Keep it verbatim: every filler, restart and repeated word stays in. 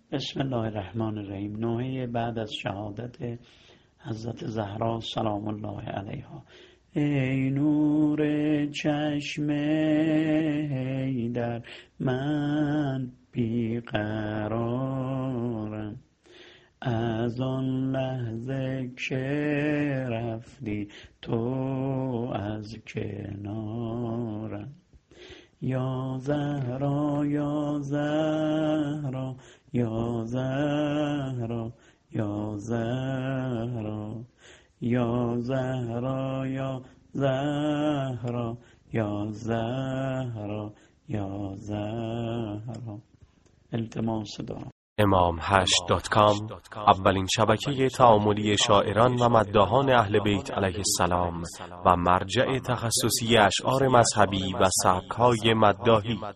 بسم الله الرحمن الرحیم. نوحه بعد از شهادت حضرت زهرا سلام الله علیها. ای نور چشم حیدر، من بیقرارم از آن لحظه که رفتی تو از کنارم. یا زهرا یا زهرا یا زهرا یا زهرا یا زهرا یا زهرا یا زهرا یا زهرا. التماس دارم. امام هشت دات کام اولین شبکه تعاملی شاعران و مداحان اهل بیت علیه السلام و مرجع تخصصی اشعار مذهبی و سبک‌های مداحی.